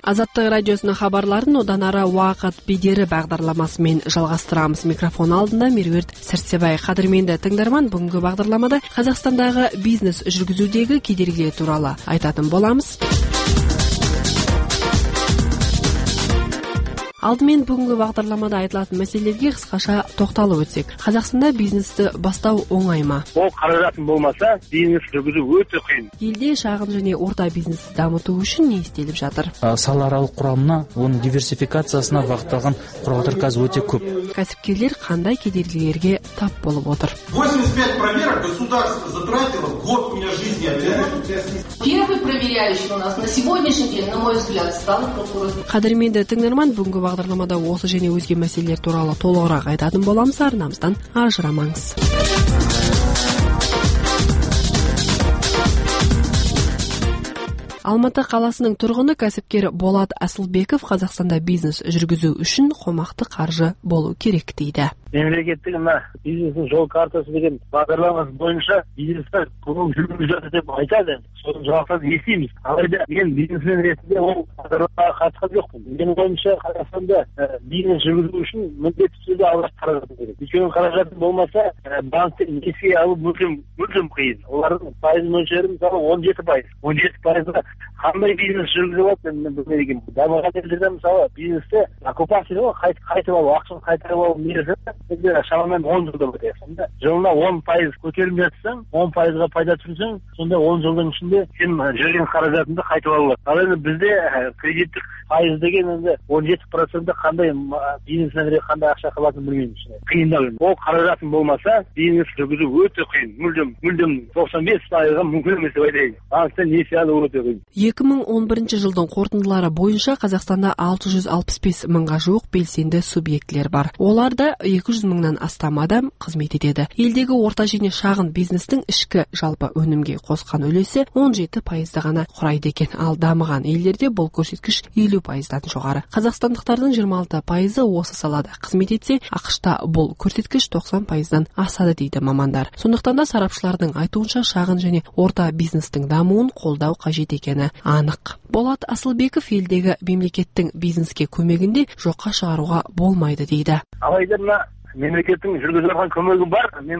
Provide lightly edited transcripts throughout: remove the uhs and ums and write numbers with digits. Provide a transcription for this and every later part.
Азаттық радиосының хабарларын одан ары уақыт бедері бағдарламасымен жалғастырамыз. Микрофон алдында Меруерт Сәрсебай. Қадірменді тыңдарман, бүгінгі бағдарламада Қазақстандағы бизнес жүргізудегі кедергілер туралы айтатын боламыз. Алдымен бүгінгі бағдарламада айтылатын мәселелерге қысқаша тоқталып өтсек. Қазақстанда бизнесті бастау оңай ма? Ол қаражатың болмаса, бизнес жүргізу өте қиын. Елде шағын және орта бизнесті дамыту үшін не істеліп жатыр? Салааралық құрамына, оның диверсификациясына бағытталған құралдар қазір өте көп. Кәсіпкерлер қандай кедергілерге тап болып отыр? 85 проверок государство затратило год у меня жизни. Первый проверяющий у нас на сегодняшний день, на мой взгляд, стал прокурор. Қадірменді тыңдарман, бүгінгі бағдарламада осы және өзге мәселелер туралы толығырақ айтатын боламыз, арнамыздан ажырамаңыз. Алматы қаласының тұрғыны кәсіпкер Болат Асылбеков Қазақстанда бизнес жүргізу үшін қомақты қаржы болу керек дейді. Мемлекеттік бизнестің жол картасы деген бағдарламасы бойынша бизнесті көмек жүргізіп жатыр деп айтады. Соның жауаптарын естиміз. Алайда мен бизнесмен ретінде ол бағдарламаға қатысқан жоқпын. Менің ойымша Қазақстанда бизнес жүргізу үшін міндетті түрде алғаш қаражат керек. Өйткені қаражат болмаса, банктен несие алу мүлдем қиын. Олардың пайыз мөлшері мысалы 17%. 17%-ға қандай бизнес жүргізіп алады, мен білмеген. Дамыған елдерде мысалы бизнесте оккупация қайтып алу, ақшаны қайтарып алу мерзімі шамамен 10 жылда өтеді. Сонда жылына 10% көтеріліп жатсаң, 10%-ға пайда түсірсең, сонда 10 жылдың ішінде сен жүрген қаражатыңды қайтып алады. Ал енді бізде кредиттік пайыз деген енді 17%-да қандай бизнесмен қандай ақша қалатынын білмейміз. Қиындау енді. Ол қаражатың болмаса, бизнес жүргізу өте қиын. Мүлдем 95%-ға мүмкін емес деп айтайын. Банктен несие алу өте қиын. 2011 жылдың қорытындылары бойынша Қазақстанда 665 мыңға жуық белсенді субъектілер бар. Оларда 200 мыңнан астам адам қызмет етеді. Елдегі орта және шағын бизнестің ішкі жалпы өнімге қосқан үлесі 17% ғана құрайды екен. Ал дамыған елдерде бұл көрсеткіш 50%-дан жоғары. Қазақстандықтардың 26% осы салада қызмет етсе, ақш-та бұл көрсеткіш 90%-дан асады дейді мамандар. Сондықтан да сарапшылардың айтуынша шағын және орта бизнестің дамуын қолдау қажет екені анық. Болат Асылбеков елдегі мемлекеттің бизнеске көмегінде жоққа шығаруға болмайды дейді. Алайда мемлекеттің жүргізіп жатқан көмегі бар. Мен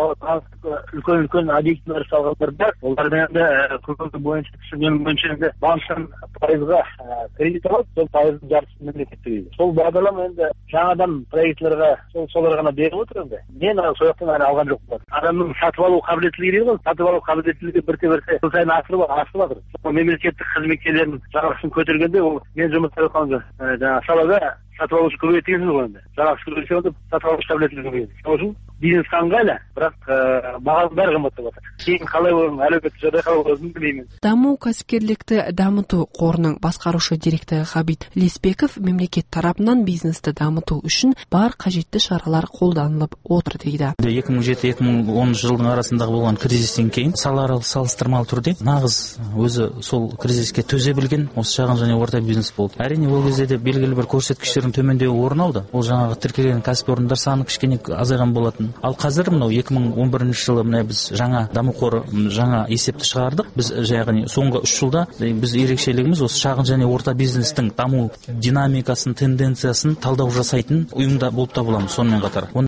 үлкен объектілер салғандар бар. Олардың енді көмегі бойынша менің бойынша банктан пайызға кредит алады, сол пайыздың жартысын мемлекет төлейді. Сол бағдарлама енді жаңадан проектлерге солар ғана беріп отыр енді. Мен сол жақтан алған жоқпын. Адамның сатып алу қабілеттілігі дейді ғой. Сатып алу қабілеттілігі бірте-бірте жыл сайын асырылып жатыр. Сол мемлекеттік қызметкерлердің жалақысын көтергенде ол мен жұмыс жасаған салада сатып алушы көбейеді дегенсіз ғой енді. Жалақысы көбейсе онда сатып алушы қабілеттілігі көбейеді. Сол үшін бизнес ыңғайлы, бірақ бағаның бәрі қымбаттап жатыр. Кейін қалай оның әлеуметтік жағдай қалай болатынын білмеймін. Даму кәсіпкерлікті дамыту қорының басқарушы директоры Ғабит Леспеков мемлекет тарапынан бизнесті дамыту үшін бар қажетті шаралар қолданылып отыр дейді. 2007-2010 жылдың арасындағы болған кризистен кейін салааралық салыстырмалы түрде нағыз өзі сол кризиске төзе білген осы шағын және орта бизнес болды. Әрине ол кезде де белгілі бір көрсеткіштер төмендеу орын алды. Ол жаңағы тіркелген кәсіпорындар саны кішкене азайған болатын. Ал қазір мынау 2011 жылы біз жаңа даму қоры жаңа есепті шығардық. Біз яғни соңғы 3 жылда біз ерекшелігіміз осы шағын және орта бизнестің даму динамикасын, тенденциясын талдау жасайтын ұйымда болып табыламыз. Сонымен қатар